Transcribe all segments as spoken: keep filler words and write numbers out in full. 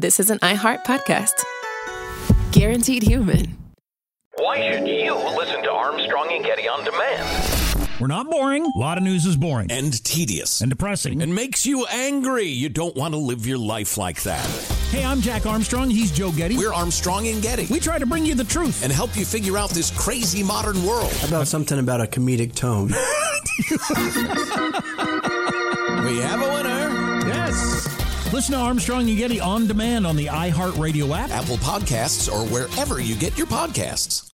this is an iHeart podcast. Guaranteed human. Why should you listen to Armstrong and Getty on demand? We're not boring. A lot of news is boring. And tedious. And depressing. And makes you angry. You don't want to live your life like that. Hey, I'm Jack Armstrong. He's Joe Getty. We're Armstrong and Getty. We try to bring you the truth. And help you figure out this crazy modern world. How about something about a comedic tone? We have a winner. Yes. Listen to Armstrong and Getty on demand on the iHeartRadio app, Apple Podcasts, or wherever you get your podcasts.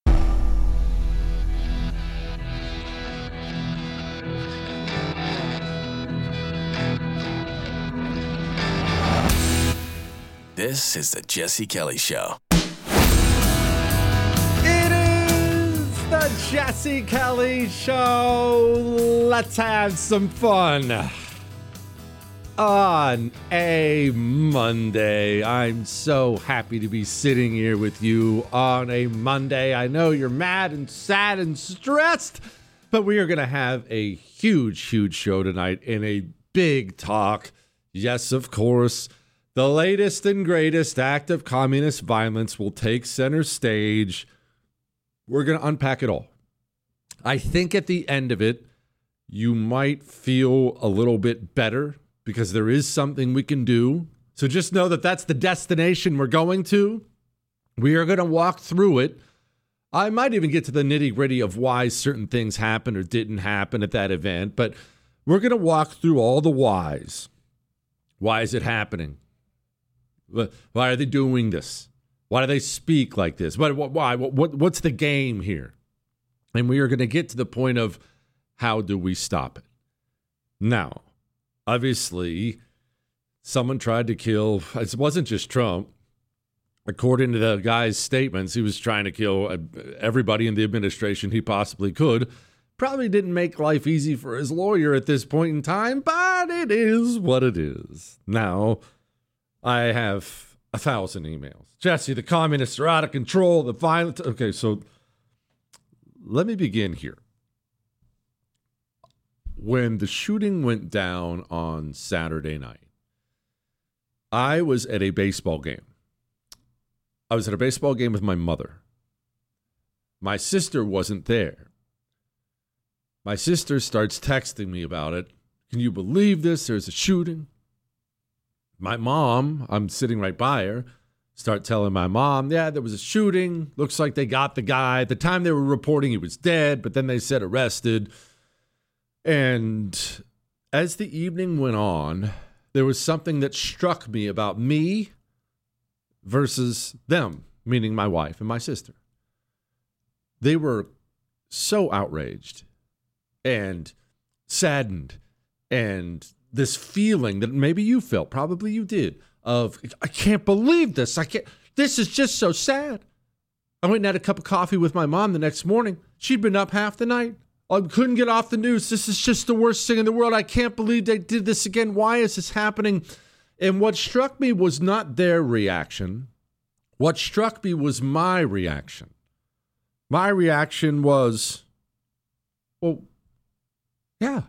This is the Jesse Kelly Show. It is the Jesse Kelly Show. Let's have some fun. On a Monday. I'm so happy to be sitting here with you on a Monday. I know you're mad and sad and stressed, but we are going to have a huge, huge show tonight and a big talk. Yes, of course. The latest and greatest act of communist violence will take center stage. We're going to unpack it all. I think at the end of it, you might feel a little bit better because there is something we can do. So just know that that's the destination we're going to. We are going to walk through it. I might even get to the nitty-gritty of why certain things happened or didn't happen at that event, but we're going to walk through all the whys. Why is it happening? Why are they doing this? Why do they speak like this? Why? Why? What, what's the game here? And we are going to get to the point of how do we stop it? Now, obviously, someone tried to kill, it wasn't just Trump. According to the guy's statements, he was trying to kill everybody in the administration he possibly could. Probably didn't make life easy for his lawyer at this point in time, but it is what it is. Now, I have a thousand emails. Jesse, the communists are out of control. The violence. Okay, so let me begin here. When the shooting went down on Saturday night, I was at a baseball game. I was at a baseball game with my mother. My sister wasn't there. My sister starts texting me about it. Can you believe this? There's a shooting. My mom, I'm sitting right by her, start telling my mom, yeah, there was a shooting. Looks like they got the guy. At the time they were reporting he was dead, but then they said arrested. And as the evening went on, there was something that struck me about me versus them, meaning my wife and my sister. They were so outraged and saddened and this feeling that maybe you felt, probably you did, of, I can't believe this. I can't, this is just so sad. I went and had a cup of coffee with my mom the next morning. She'd been up half the night. I couldn't get off the news. This is just the worst thing in the world. I can't believe they did this again. Why is this happening? And what struck me was not their reaction. What struck me was my reaction. My reaction was, well, yeah.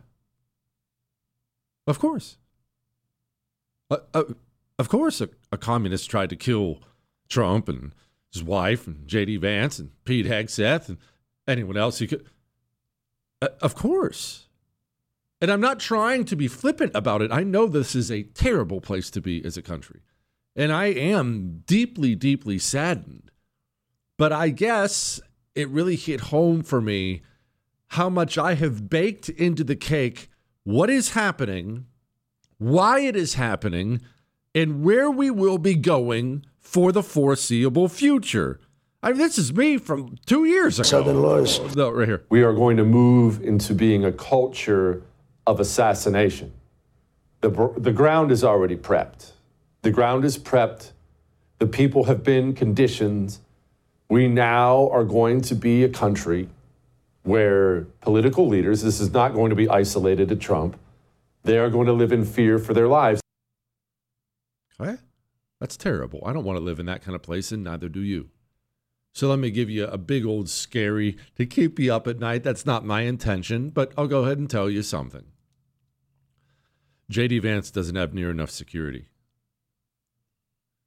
Of course. Uh, uh, of course, a, a communist tried to kill Trump and his wife and J D Vance and Pete Hegseth and anyone else he could. Uh, of course. And I'm not trying to be flippant about it. I know this is a terrible place to be as a country. And I am deeply, deeply saddened. But I guess it really hit home for me how much I have baked into the cake what is happening, why it is happening, and where we will be going for the foreseeable future. I mean, this is me from two years ago. Southern laws. No, right here. We are going to move into being a culture of assassination. The, the ground is already prepped. The ground is prepped. The people have been conditioned. We now are going to be a country where political leaders, this is not going to be isolated to Trump, they are going to live in fear for their lives. Okay. That's terrible. I don't want to live in that kind of place, and neither do you. So let me give you a big old scary to keep you up at night. That's not my intention, but I'll go ahead and tell you something. J D Vance doesn't have near enough security.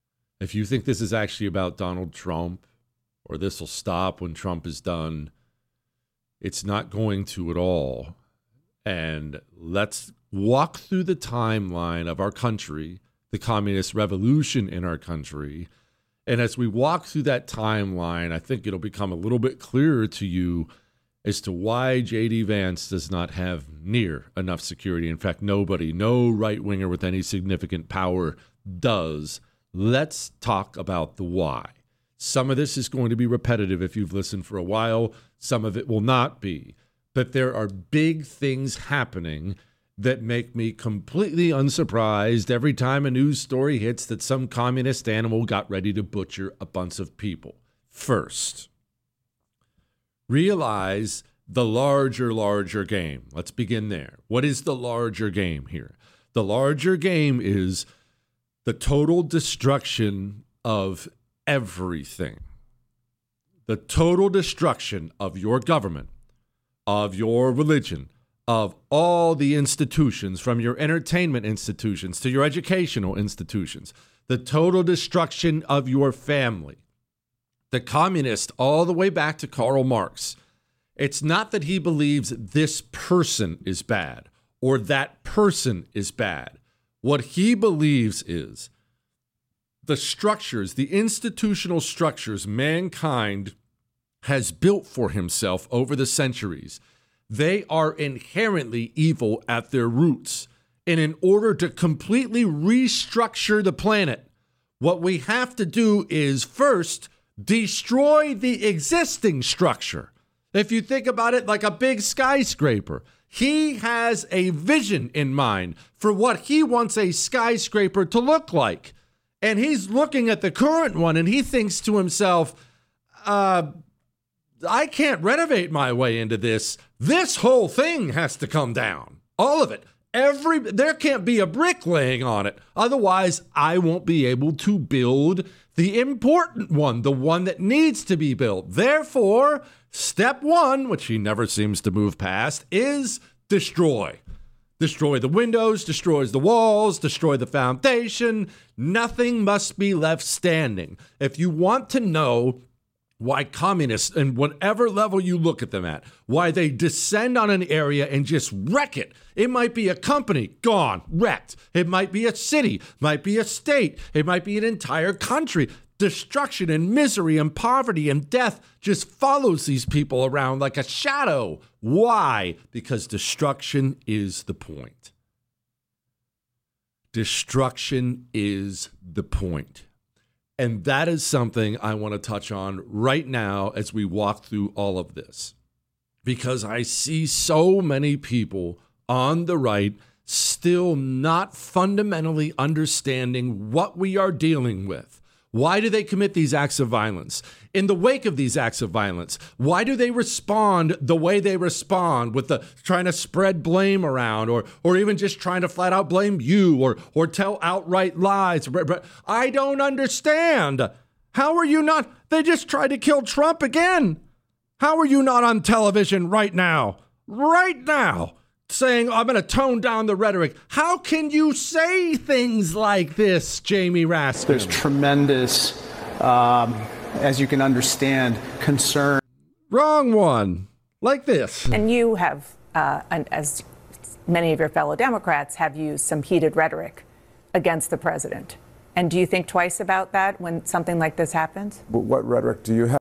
if you think this is actually about Donald Trump or this will stop when Trump is done, it's not going to at all. And let's walk through the timeline of our country, the communist revolution in our country. And as we walk through that timeline, I think it'll become a little bit clearer to you as to why J D. Vance does not have near enough security. In fact, nobody, no right-winger with any significant power does. Let's talk about the why. Some of this is going to be repetitive if you've listened for a while. Some of it will not be. But there are big things happening that make me completely unsurprised every time a news story hits that some communist animal got ready to butcher a bunch of people. First, realize the larger, larger game. Let's begin there. What is the larger game here? The larger game is the total destruction of everything. The total destruction of your government, of your religion, of all the institutions, from your entertainment institutions to your educational institutions, the total destruction of your family. The communist, all the way back to Karl Marx, it's not that he believes this person is bad or that person is bad. What he believes is the structures, the institutional structures mankind has built for himself over the centuries, they are inherently evil at their roots. And in order to completely restructure the planet, what we have to do is first destroy the existing structure. If you think about it like a big skyscraper, he has a vision in mind for what he wants a skyscraper to look like. And he's looking at the current one and he thinks to himself, uh, I can't renovate my way into this. This whole thing has to come down. All of it. Every there can't be a brick laying on it. Otherwise, I won't be able to build the important one, the one that needs to be built. Therefore, step one, which he never seems to move past, is destroy. Destroy the windows, destroys the walls, destroy the foundation. Nothing must be left standing. If you want to know why communists, and whatever level you look at them at, why they descend on an area and just wreck it. It might be a company, gone, wrecked. It might be a city, might be a state. It might be an entire country. Destruction and misery and poverty and death just follows these people around like a shadow. Why? Because destruction is the point. Destruction is the point. And that is something I want to touch on right now as we walk through all of this. Because I see so many people on the right still not fundamentally understanding what we are dealing with. Why do they commit these acts of violence? In the wake of these acts of violence, why do they respond the way they respond, with the trying to spread blame around, or or even just trying to flat out blame you, or or tell outright lies? I don't understand. How are you not? They just tried to kill Trump again. How are you not on television right now? Right now, saying, I'm going to tone down the rhetoric. How can you say things like this, Jamie Raskin? There's tremendous, um, as you can understand, concern. Wrong one. Like this. And you have, uh, as many of your fellow Democrats, have used some heated rhetoric against the president. And do you think twice about that when something like this happens? What rhetoric do you have?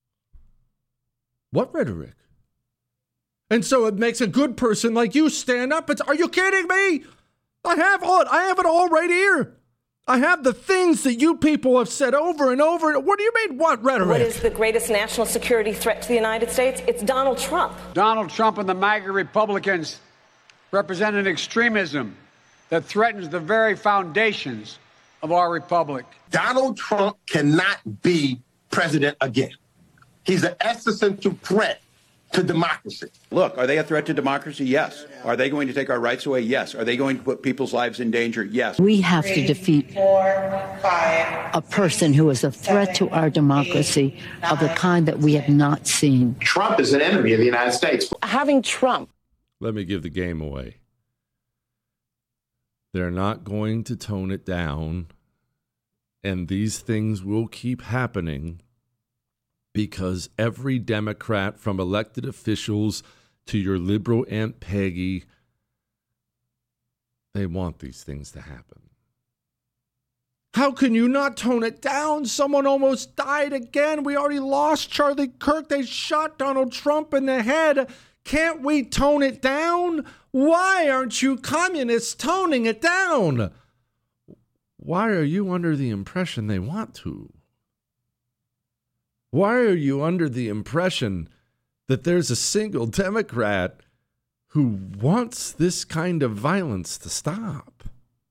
What rhetoric? And so it makes a good person like you stand up and say, are you kidding me? I have all, I have it all right here. I have the things that you people have said over and over. What do you mean, what rhetoric? What is the greatest national security threat to the United States? It's Donald Trump. Donald Trump and the MAGA Republicans represent an extremism that threatens the very foundations of our republic. Donald Trump cannot be president again. He's an existential threat to democracy. Look, are they a threat to democracy? Yes. Are they going to take our rights away? Yes. Are they going to put people's lives in danger? Yes. We have Three, to defeat four, five, a person who is a threat seven, to our democracy eight, nine, of the kind that we have not seen. Trump is an enemy of the United States. Having Trump. Let me give the game away. They're not going to tone it down And these things will keep happening because every Democrat, from elected officials to your liberal Aunt Peggy, they want these things to happen. How can you not tone it down? Someone almost died again. We already lost Charlie Kirk. They shot Donald Trump in the head. Can't we tone it down? Why aren't you communists toning it down? Why are you under the impression they want to? Why are you under the impression that there's a single Democrat who wants this kind of violence to stop?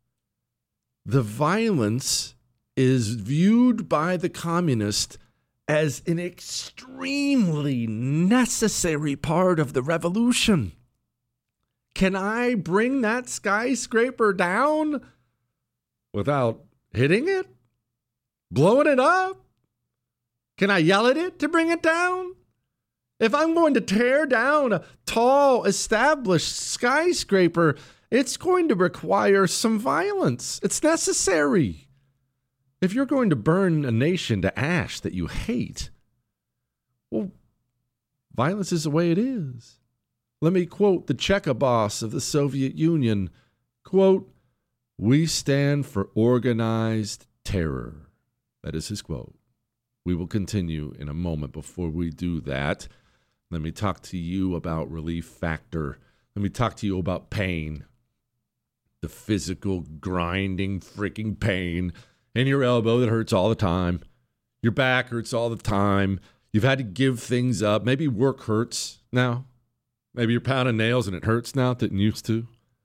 The violence is viewed by the communist as an extremely necessary part of the revolution. Can I bring that skyscraper down without hitting it? Blowing it up? Can I yell at it to bring it down? If I'm going to tear down a tall, established skyscraper, it's going to require some violence. It's necessary. If you're going to burn a nation to ash that you hate, well, violence is the way it is. Let me quote the Cheka boss of the Soviet Union. Quote, "We stand for organized terror." That is his quote. We will continue in a moment. Before we do that, let me talk to you about Relief Factor. Let me talk to you about pain. The physical, grinding, freaking pain in your elbow that hurts all the time. Your back hurts all the time. You've had to give things up. Maybe work hurts now. Maybe you're pounding nails and it hurts now. It didn't used to.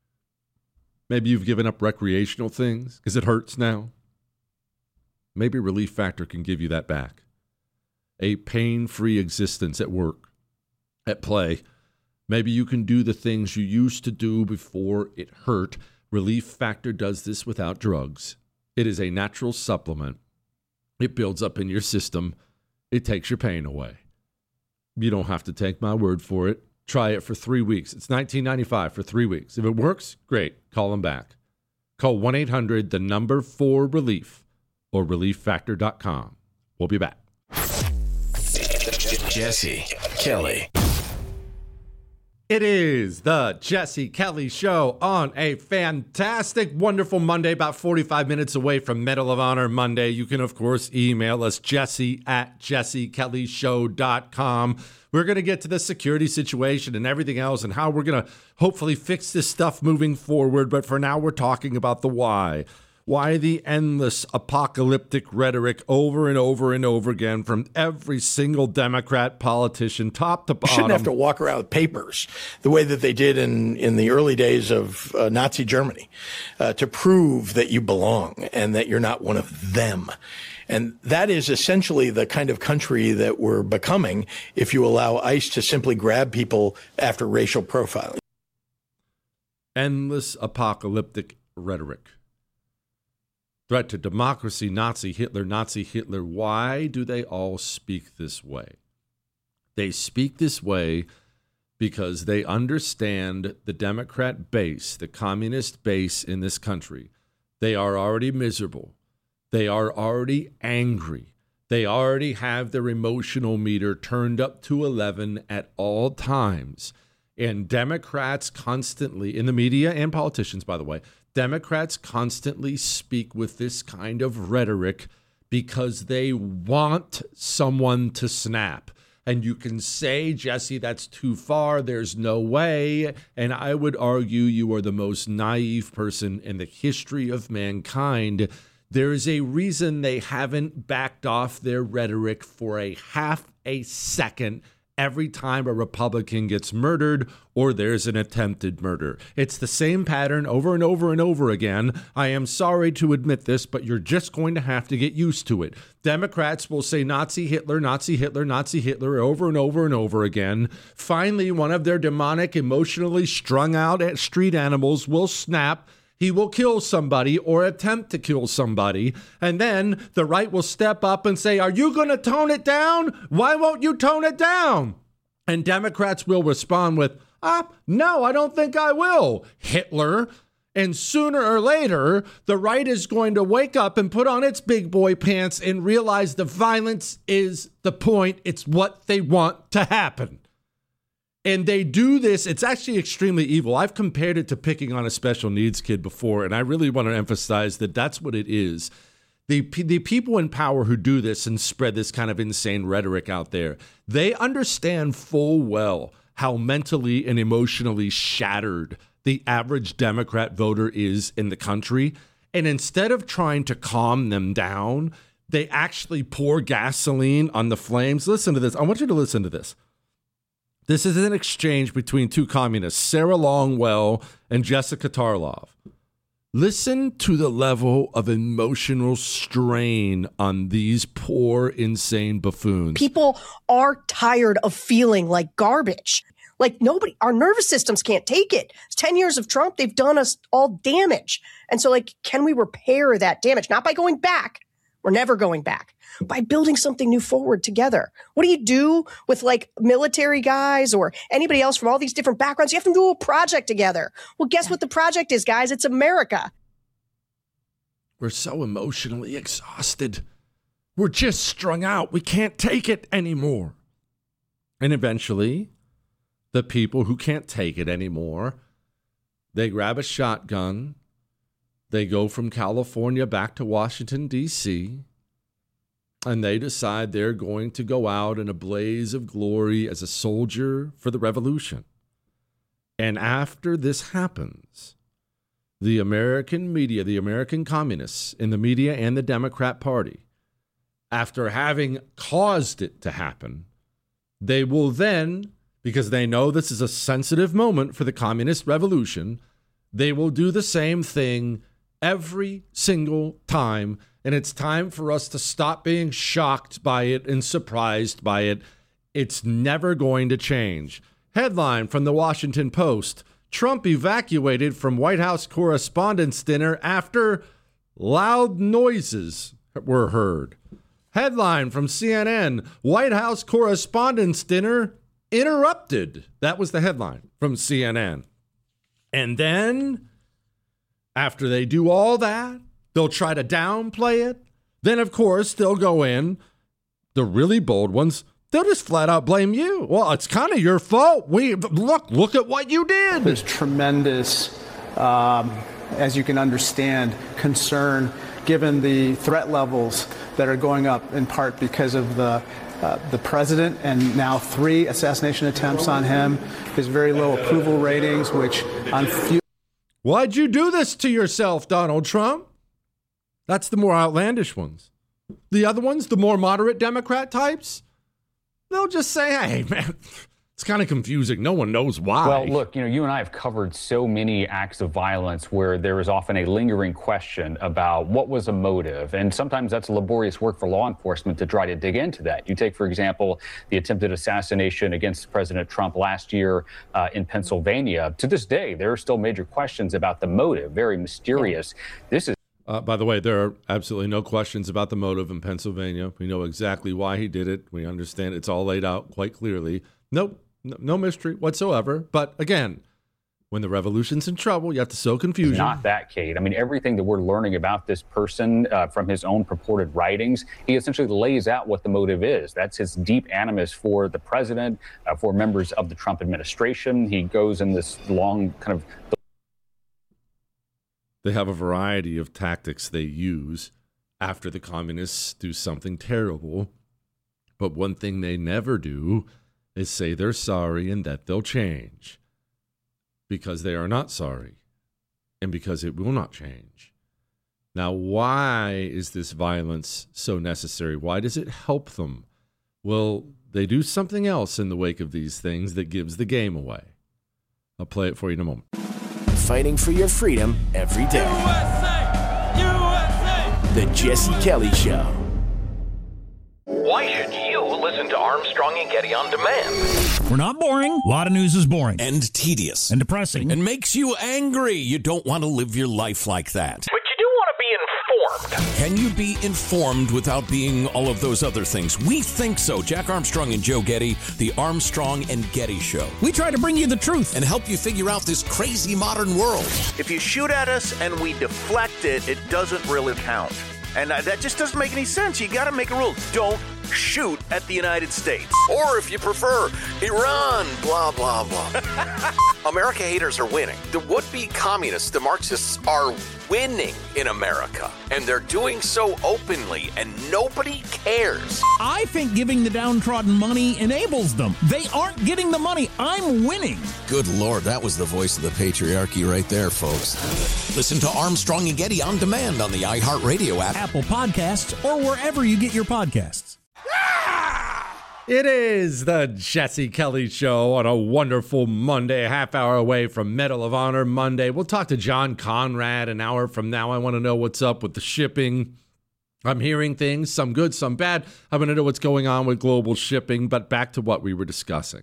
Maybe you've given up recreational things because it hurts now. Maybe Relief Factor can give you that back. A pain-free existence at work, at play. Maybe you can do the things you used to do before it hurt. Relief Factor does this without drugs. It is a natural supplement. It builds up in your system. It takes your pain away. You don't have to take my word for it. Try it for three weeks. It's nineteen ninety-five for three weeks. If it works, great. Call them back. Call one eight hundred, the number four relief, or relief factor dot com. We'll be back. Jesse Kelly. It is the Jesse Kelly Show on a fantastic, wonderful Monday, about forty-five minutes away from Medal of Honor Monday. You can, of course, email us, jesse at jesse kelly show dot com. We're going to get to the security situation and everything else and how we're going to hopefully fix this stuff moving forward. But for now, we're talking about the why. Why the endless apocalyptic rhetoric over and over and over again from every single Democrat politician, top to bottom? You shouldn't have to walk around with papers the way that they did in, in the early days of uh, Nazi Germany uh, to prove that you belong and that you're not one of them. And that is essentially the kind of country that we're becoming if you allow ICE to simply grab people after racial profiling. Endless apocalyptic rhetoric. Threat to democracy, Nazi Hitler, Nazi Hitler. Why do they all speak this way? They speak this way because they understand the Democrat base, the communist base in this country. They are already miserable. They are already angry. They already have their emotional meter turned up to eleven at all times. And Democrats constantly, in the media and politicians, by the way, Democrats constantly speak with this kind of rhetoric because they want someone to snap. And you can say, Jesse, that's too far. There's no way. And I would argue you are the most naive person in the history of mankind. There is a reason they haven't backed off their rhetoric for a half a second every time a Republican gets murdered or there's an attempted murder. It's the same pattern over and over and over again. I am sorry to admit this, but you're just going to have to get used to it. Democrats will say Nazi Hitler, Nazi Hitler, Nazi Hitler over and over and over again. Finally, one of their demonic, emotionally strung out street animals will snap. He will kill somebody or attempt to kill somebody. And then the right will step up and say, are you going to tone it down? Why won't you tone it down? And Democrats will respond with, ah, no, I don't think I will. Hitler. And sooner or later, the right is going to wake up and put on its big boy pants and realize the violence is the point. It's what they want to happen. And they do this. It's actually extremely evil. I've compared it to picking on a special needs kid before, and I really want to emphasize that that's what it is. The, the people in power who do this and spread this kind of insane rhetoric out there, they understand full well how mentally and emotionally shattered the average Democrat voter is in the country. And instead of trying to calm them down, they actually pour gasoline on the flames. Listen to this. I want you to listen to this. This is an exchange between two communists, Sarah Longwell and Jessica Tarlov. Listen to the level of emotional strain on these poor, insane buffoons. People are tired of feeling like garbage. Like nobody, our nervous systems can't take it. It's ten years of Trump. They've done us all damage. And so like, can we repair that damage? Not by going back. We're never going back. By building something new forward together. What do you do with like military guys or anybody else from all these different backgrounds? You have to do a project together. Well, guess what the project is, guys? It's America. We're so emotionally exhausted. We're just strung out. We can't take it anymore. And eventually, the people who can't take it anymore, they grab a shotgun. They go from California back to Washington, D C, and they decide they're going to go out in a blaze of glory as a soldier for the revolution. And after this happens, the American media, the American communists in the media and the Democrat Party, after having caused it to happen, they will then, because they know this is a sensitive moment for the communist revolution, they will do the same thing every single time. And it's time for us to stop being shocked by it and surprised by it. It's never going to change. Headline from the Washington Post: Trump evacuated from White House Correspondents' Dinner after loud noises were heard. Headline from C N N: White House Correspondents' Dinner interrupted. That was the headline from C N N. And then, after they do all that, they'll try to downplay it. Then, of course, they'll go in, the really bold ones, they'll just flat out blame you. Well, it's kind of your fault. We look, look at what you did. There's tremendous, um, as you can understand, concern given the threat levels that are going up in part because of the uh, the president and now three assassination attempts on him, his very low approval ratings, which on few. Why'd you do this to yourself, Donald Trump? That's the more outlandish ones. The other ones, the more moderate Democrat types, they'll just say, hey, man, it's kind of confusing. No one knows why. Well, look, you know, you and I have covered so many acts of violence where there is often a lingering question about what was a motive. And sometimes that's laborious work for law enforcement to try to dig into that. You take, for example, the attempted assassination against President Trump last year uh, in Pennsylvania. To this day, there are still major questions about the motive, very mysterious. This is Uh, by the way, there are absolutely no questions about the motive in Pennsylvania. We know exactly why he did it. We understand it's all laid out quite clearly. Nope, no, no mystery whatsoever. But again, when the revolution's in trouble, you have to sow confusion. Not that, Kate. I mean, everything that we're learning about this person uh, from his own purported writings, he essentially lays out what the motive is. That's his deep animus for the president, uh, for members of the Trump administration. He goes in this long kind of... They have a variety of tactics they use after the communists do something terrible. But one thing they never do is say they're sorry and that they'll change. Because they are not sorry. And because it will not change. Now, why is this violence so necessary? Why does it help them? Well, they do something else in the wake of these things that gives the game away. I'll play it for you in a moment. Fighting for your freedom every day. U S A! U S A! The Jesse Kelly Show. Why should you listen to Armstrong and Getty on demand? We're not boring. A lot of news is boring. And tedious. And depressing. And makes you angry. You don't want to live your life like that. But you do want to be Can you be informed without being all of those other things? We think so. Jack Armstrong and Joe Getty, the Armstrong and Getty Show. We try to bring you the truth and help you figure out this crazy modern world. If you shoot at us and we deflect it, it doesn't really count. And uh, that just doesn't make any sense. You got to make a rule. Don't shoot at the United States. Or if you prefer, Iran, blah, blah, blah. America haters are winning. The would-be communists, the Marxists, are winning in America. And they're doing so openly, and nobody cares. I think giving the downtrodden money enables them. They aren't getting the money. I'm winning. Good Lord, that was the voice of the patriarchy right there, folks. Listen to Armstrong and Getty on demand on the iHeartRadio app, Apple Podcasts, or wherever you get your podcasts. It is the Jesse Kelly Show on a wonderful Monday, a half hour away from Medal of Honor Monday. We'll talk to John Conrad an hour from now. I want to know what's up with the shipping. I'm hearing things, some good, some bad. I want to know what's going on with global shipping, but back to what we were discussing.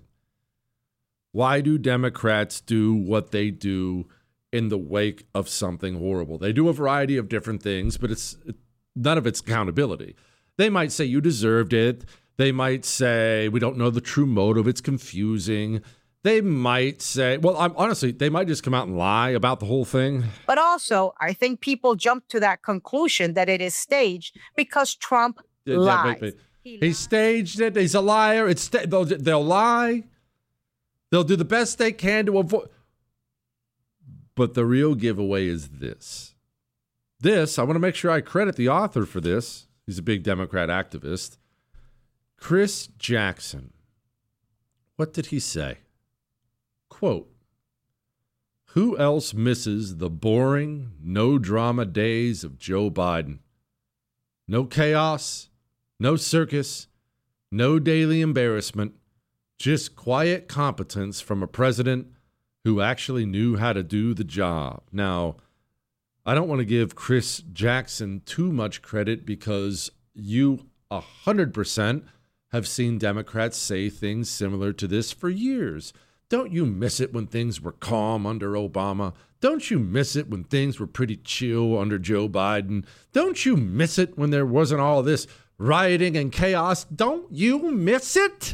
Why do Democrats do what they do in the wake of something horrible? They do a variety of different things, but it's none of it's accountability. They might say you deserved it. They might say, we don't know the true motive. It's confusing. They might say, well, I'm, honestly, they might just come out and lie about the whole thing. But also, I think people jump to that conclusion that it is staged because Trump Yeah, lies. yeah, he, he staged it. He's a liar. It's sta- they'll, they'll lie. They'll do the best they can to avoid. But the real giveaway is this. This, I want to make sure I credit the author for this. He's a big Democrat activist. Chris Jackson. What did he say? Quote, who else misses the boring, no-drama days of Joe Biden? No chaos, no circus, no daily embarrassment, just quiet competence from a president who actually knew how to do the job. Now, I don't want to give Chris Jackson too much credit because you one hundred percent have seen Democrats say things similar to this for years. Don't you miss it when things were calm under Obama? Don't you miss it when things were pretty chill under Joe Biden? Don't you miss it when there wasn't all this rioting and chaos? Don't you miss it?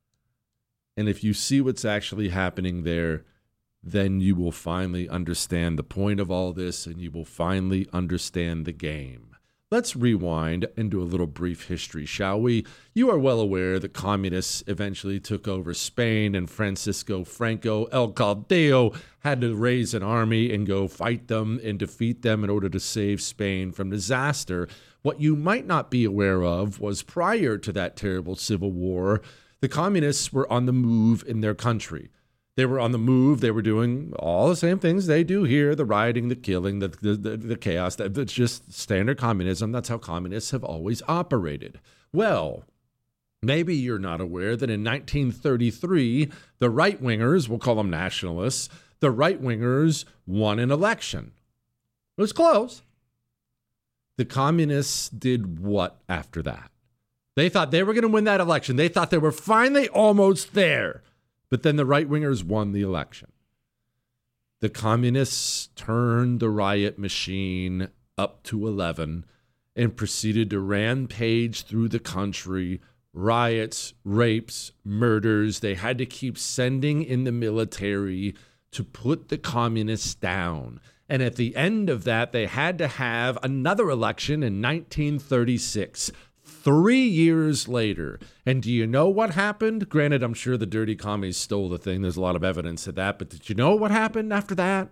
And if you see what's actually happening there, then you will finally understand the point of all this and you will finally understand the game. Let's rewind and do a little brief history, shall we? You are well aware that communists eventually took over Spain and Francisco Franco, El Caudillo, had to raise an army and go fight them and defeat them in order to save Spain from disaster. What you might not be aware of was prior to that terrible civil war, the communists were on the move in their country. They were on the move. They were doing all the same things they do here, the rioting, the killing, the, the, the, the chaos. That's just standard communism. That's how communists have always operated. Well, maybe you're not aware that in nineteen thirty-three, the right-wingers, we'll call them nationalists, the right-wingers won an election. It was close. The communists did what after that? They thought they were going to win that election. They thought they were finally almost there. But then the right-wingers won the election. The communists turned the riot machine up to eleven and proceeded to rampage through the country, riots, rapes, murders. They had to keep sending in the military to put the communists down. And at the end of that, they had to have another election in nineteen thirty-six. Three years later. And do you know what happened? Granted, I'm sure the dirty commies stole the thing. There's a lot of evidence of that. But did you know what happened after that?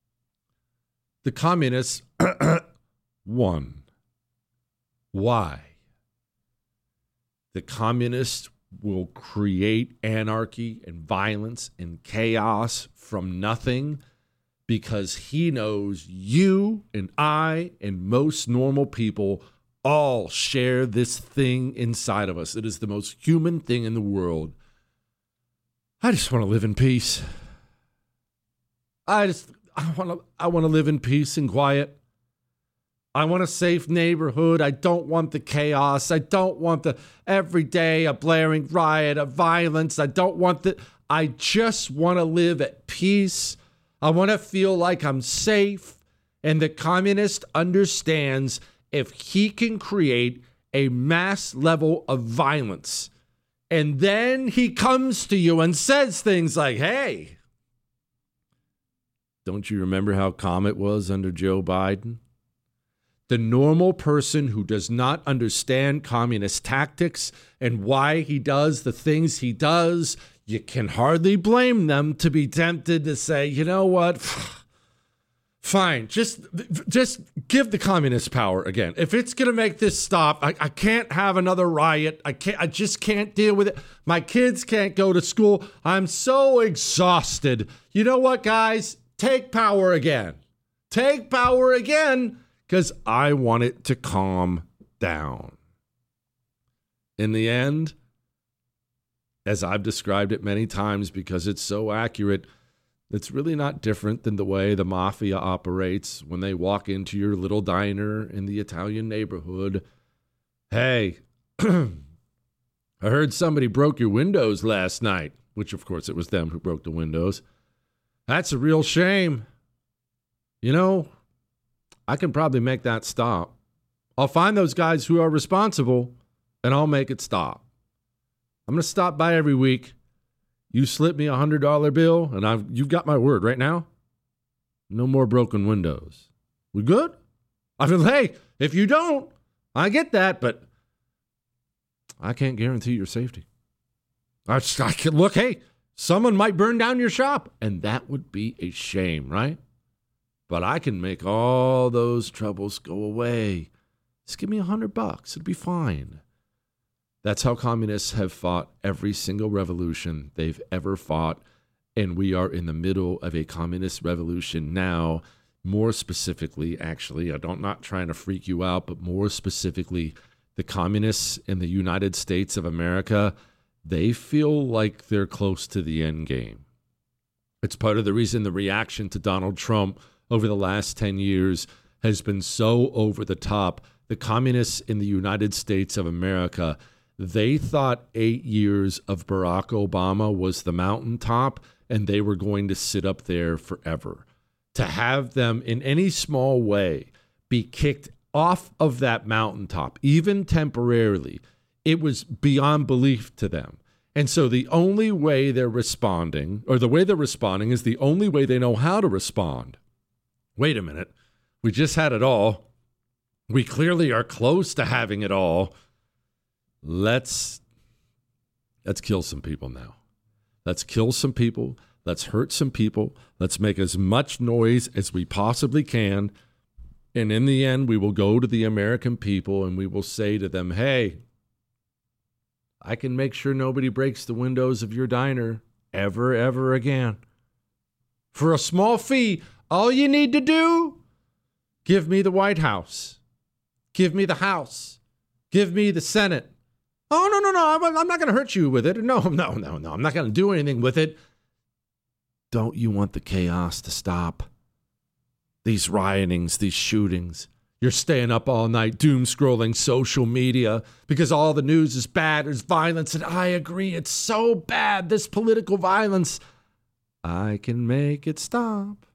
The communists won. Why? The communists will create anarchy and violence and chaos from nothing because he knows you and I and most normal people all share this thing inside of us. It is the most human thing in the world. I just want to live in peace. I just I want to I want to live in peace and quiet. I want a safe neighborhood. I don't want the chaos. I don't want the every day a blaring riot of violence. I don't want the I just want to live at peace. I want to feel like I'm safe. And the communist understands if he can create a mass level of violence. And then he comes to you and says things like, hey, don't you remember how calm it was under Joe Biden? The normal person who does not understand communist tactics and why he does the things he does, you can hardly blame them to be tempted to say, you know what? Fine, just just give the communists power again. If it's going to make this stop, I, I can't have another riot. I can't. I just can't deal with it. My kids can't go to school. I'm so exhausted. You know what, guys? Take power again. Take power again, because I want it to calm down. In the end, as I've described it many times because it's so accurate, it's really not different than the way the mafia operates when they walk into your little diner in the Italian neighborhood. Hey, I heard somebody broke your windows last night, which of course it was them who broke the windows. That's a real shame. You know, I can probably make that stop. I'll find those guys who are responsible and I'll make it stop. I'm going to stop by every week. You slip me a one hundred dollar bill, and I've you've got my word right now. No more broken windows. We good? I mean, hey, if you don't, I get that, but I can't guarantee your safety. I, just, I can look, hey, someone might burn down your shop, and that would be a shame, right? But I can make all those troubles go away. Just give me a hundred bucks. It'll be fine. That's how communists have fought every single revolution they've ever fought. And we are in the middle of a communist revolution now. More specifically, actually, I'm not trying to freak you out, but more specifically, the communists in the United States of America, they feel like they're close to the end game. It's part of the reason the reaction to Donald Trump over the last ten years has been so over the top. The communists in the United States of America, they thought eight years of Barack Obama was the mountaintop, and they were going to sit up there forever. To have them in any small way be kicked off of that mountaintop, even temporarily, it was beyond belief to them. And so the only way they're responding, or the way they're responding, is the only way they know how to respond. Wait a minute. We just had it all. We clearly are close to having it all. Let's let's kill some people now. Let's kill some people. Let's hurt some people. Let's make as much noise as we possibly can. And in the end, we will go to the American people and we will say to them, hey, I can make sure nobody breaks the windows of your diner ever, ever again. For a small fee, all you need to do, give me the White House. Give me the House. Give me the Senate. Oh, no, no, no, I'm, I'm not going to hurt you with it. No, no, no, no, I'm not going to do anything with it. Don't you want the chaos to stop? These riotings, these shootings. You're staying up all night, doom scrolling social media because all the news is bad. There's violence, and I agree. It's so bad, this political violence. I can make it stop.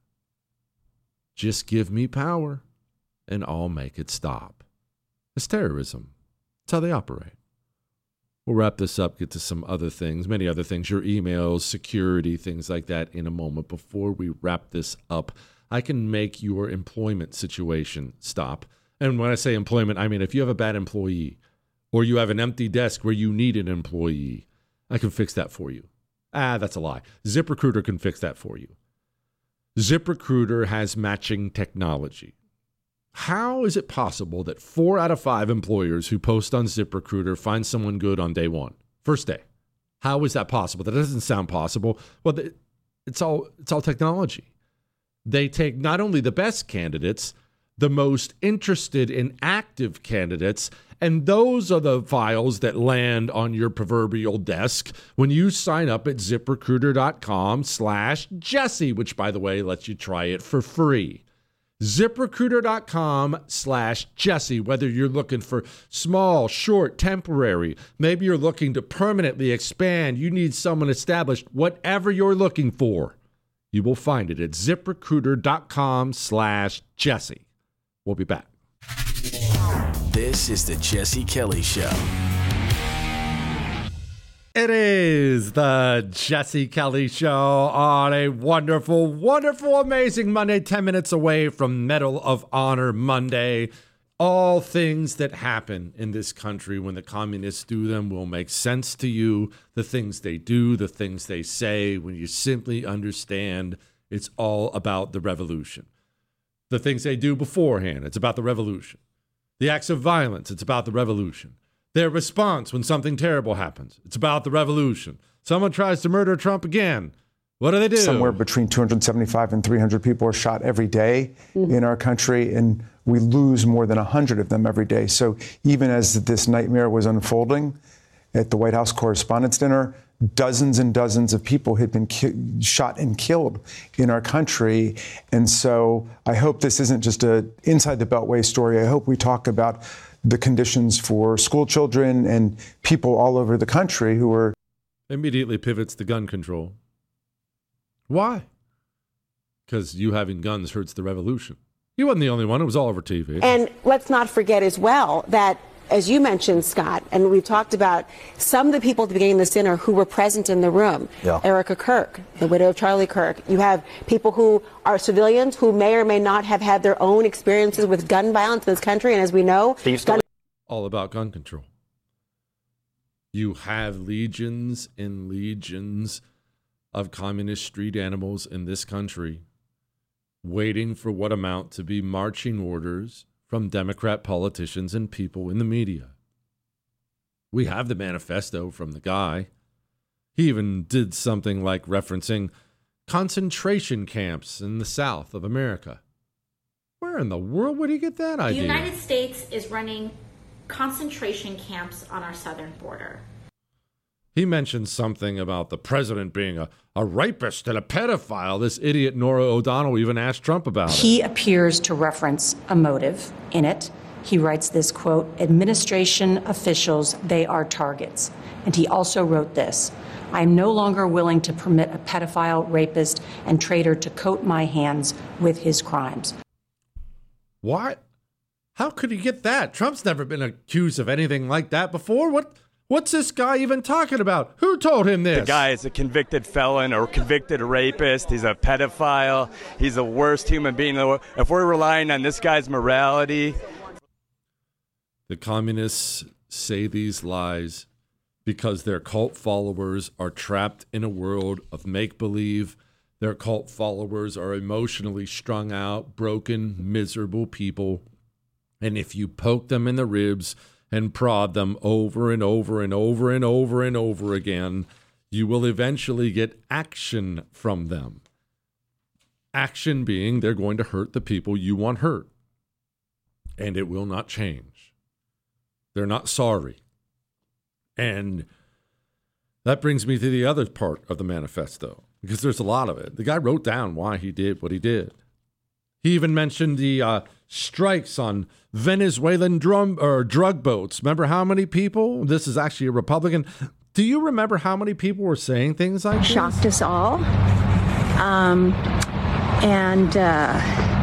Just give me power, and I'll make it stop. It's terrorism. That's how they operate. We'll wrap this up, get to some other things, many other things, your emails, security, things like that in a moment. Before we wrap this up, I can make your employment situation stop. And when I say employment, I mean if you have a bad employee or you have an empty desk where you need an employee, I can fix that for you. Ah, that's a lie. ZipRecruiter can fix that for you. ZipRecruiter has matching technology. How is it possible that four out of five employers who post on ZipRecruiter find someone good on day one, first day? How is that possible? That doesn't sound possible. Well, it's all it's all technology. They take not only the best candidates, the most interested and active candidates, and those are the files that land on your proverbial desk when you sign up at ZipRecruiter.com slash Jesse, which, by the way, lets you try it for free. ZipRecruiter.com slash Jesse, whether you're looking for small, short, temporary, maybe you're looking to permanently expand, you need someone established, whatever you're looking for, you will find it at ZipRecruiter.com slash Jesse. We'll be back. This is the Jesse Kelly Show. It is the Jesse Kelly Show on a wonderful, wonderful, amazing Monday, ten minutes away from Medal of Honor Monday. All things that happen in this country when the communists do them will make sense to you. The things they do, the things they say, when you simply understand it's all about the revolution. The things they do beforehand, it's about the revolution. The acts of violence, it's about the revolution. Their response when something terrible happens, it's about the revolution. Someone tries to murder Trump again. What do they do? Somewhere between two hundred seventy-five and three hundred people are shot every day mm-hmm. in our country, and we lose more than one hundred of them every day. So even as this nightmare was unfolding at the White House Correspondents' Dinner, dozens and dozens of people had been ki- shot and killed in our country. And so I hope this isn't just a inside the Beltway story. I hope we talk about the conditions for school children and people all over the country who are... Immediately pivots to gun control. Why? Because you having guns hurts the revolution. He wasn't the only one. It was all over T V. And let's not forget as well that, as you mentioned, Scott, and we've talked about some of the people at the beginning of this dinner who were present in the room. Yeah. Erica Kirk, the widow of Charlie Kirk. You have people who are civilians who may or may not have had their own experiences with gun violence in this country. And as we know, gun- all about gun control. You have legions and legions of communist street animals in this country waiting for what amount to be marching orders from Democrat politicians and people in the media. We have the manifesto from the guy. He even did something like referencing concentration camps in the South of America. Where in the world would he get that idea? The United States is running concentration camps on our southern border. He mentioned something about the president being a, a rapist and a pedophile. This idiot Nora O'Donnell even asked Trump about it. He appears to reference a motive in it. He writes this, quote, administration officials, they are targets. And he also wrote this, I am no longer willing to permit a pedophile, rapist, and traitor to coat my hands with his crimes. What? How could he get that? Trump's never been accused of anything like that before. What? What's this guy even talking about? Who told him this? The guy is a convicted felon or convicted rapist. He's a pedophile. He's the worst human being in the world. If we're relying on this guy's morality. The communists say these lies because their cult followers are trapped in a world of make-believe. Their cult followers are emotionally strung out, broken, miserable people. And if you poke them in the ribs and prod them over and over and over and over and over again, you will eventually get action from them. Action being they're going to hurt the people you want hurt. And it will not change. They're not sorry. And that brings me to the other part of the manifesto, because there's a lot of it. The guy wrote down why he did what he did. He even mentioned the uh, strikes on Venezuelan drum or drug boats. Remember how many people? This is actually a Republican. Do you remember how many people were saying things like this? Shocked us all. Um, and uh,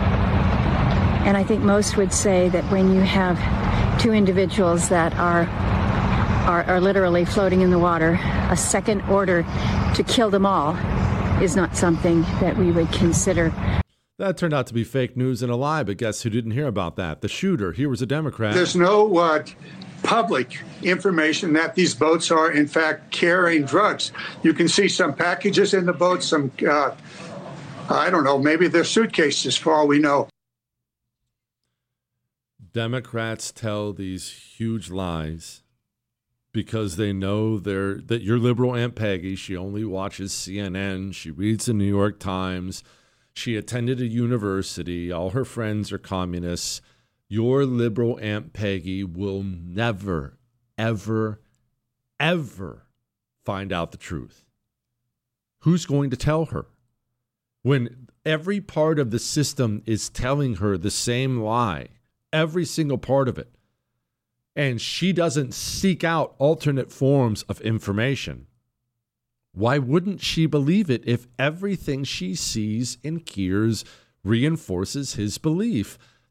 and I think most would say that when you have two individuals that are, are are literally floating in the water, a second order to kill them all is not something that we would consider. That turned out to be fake news and a lie, but guess who didn't hear about that? The shooter. He was a Democrat. There's no uh, public information that these boats are, in fact, carrying drugs. You can see some packages in the boats, some, uh, I don't know, maybe they're suitcases for all we know. Democrats tell these huge lies because they know they're, that your liberal Aunt Peggy, she only watches C N N, she reads the New York Times, she attended a university, all her friends are communists. Your liberal Aunt Peggy will never, ever, ever find out the truth. Who's going to tell her? When every part of the system is telling her the same lie, every single part of it, and she doesn't seek out alternate forms of information, why wouldn't she believe it if everything she sees and hears reinforces his belief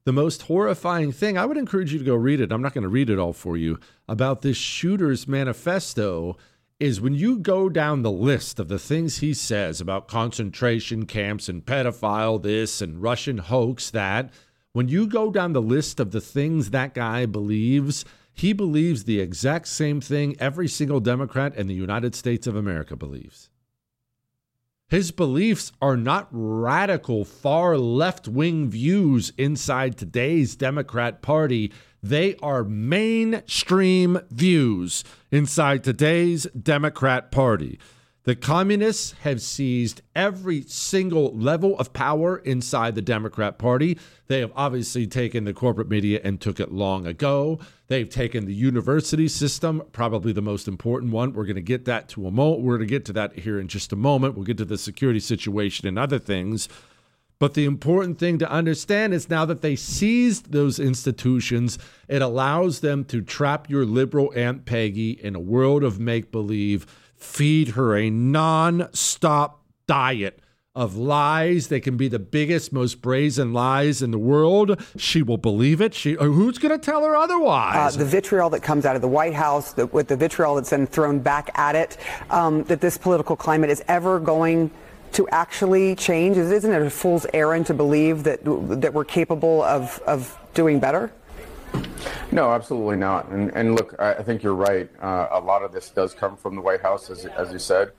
the most horrifying thing, I would encourage you to go read it. I'm not going to read it all for you, about this shooter's manifesto, is when you go down the list of the things he says about concentration camps and pedophile this and Russian hoax that, when you go down the list of the things that guy believes, he believes the exact same thing every single Democrat in the United States of America believes. His beliefs are not radical, far left-wing views inside today's Democrat Party. They are mainstream views inside today's Democrat Party. The communists have seized every single level of power inside the Democrat Party. They have obviously taken the corporate media and took it long ago. They've taken the university system, probably the most important one. We're going to get that to a moment. We're going to get to that here in just a moment. We'll get to the security situation and other things. But the important thing to understand is now that they seized those institutions, it allows them to trap your liberal Aunt Peggy in a world of make-believe, feed her a non-stop diet of lies. They can be the biggest, most brazen lies in the world. She will believe it. She, who's going to tell her otherwise? Uh, the vitriol that comes out of the White House, the, with the vitriol that's then thrown back at it, um, that this political climate is ever going to actually change? Isn't it a fool's errand to believe that that we're capable of, of doing better? No, absolutely not. And, and look, I, I think you're right. Uh, a lot of this does come from the White House, as, as you said.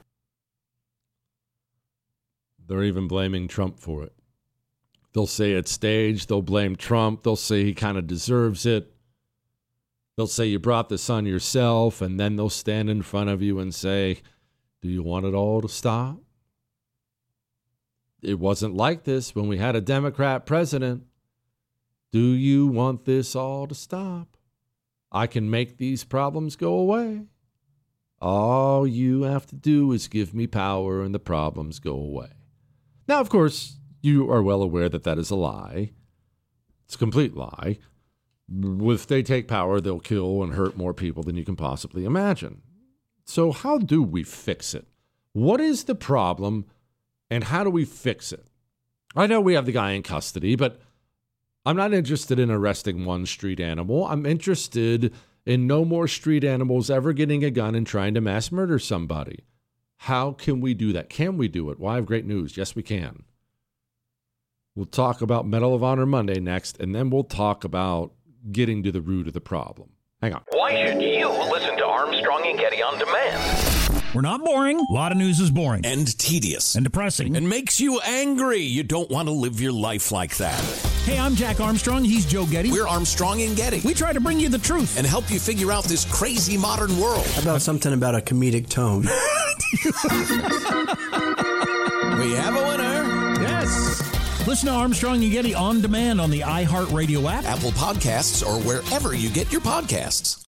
They're even blaming Trump for it. They'll say it's staged. They'll blame Trump. They'll say he kind of deserves it. They'll say you brought this on yourself, and then they'll stand in front of you and say, do you want it all to stop? It wasn't like this when we had a Democrat president. Do you want this all to stop? I can make these problems go away. All you have to do is give me power and the problems go away. Now, of course, you are well aware that that is a lie. It's a complete lie. If they take power, they'll kill and hurt more people than you can possibly imagine. So how do we fix it? What is the problem, and how do we fix it? I know we have the guy in custody, but I'm not interested in arresting one street animal. I'm interested in no more street animals ever getting a gun and trying to mass murder somebody. How can we do that? Can we do it? Well, I have great news. Yes, we can. We'll talk about Medal of Honor Monday next, and then we'll talk about getting to the root of the problem. Hang on. Why should you listen to Armstrong and Getty on demand? We're not boring. A lot of news is boring. And tedious. And depressing. And makes you angry. You don't want to live your life like that. Hey, I'm Jack Armstrong. He's Joe Getty. We're Armstrong and Getty. We try to bring you the truth. And help you figure out this crazy modern world. How about something about a comedic tone? We have a winner. Yes. Listen to Armstrong and Getty on demand on the iHeartRadio app, Apple Podcasts, or wherever you get your podcasts.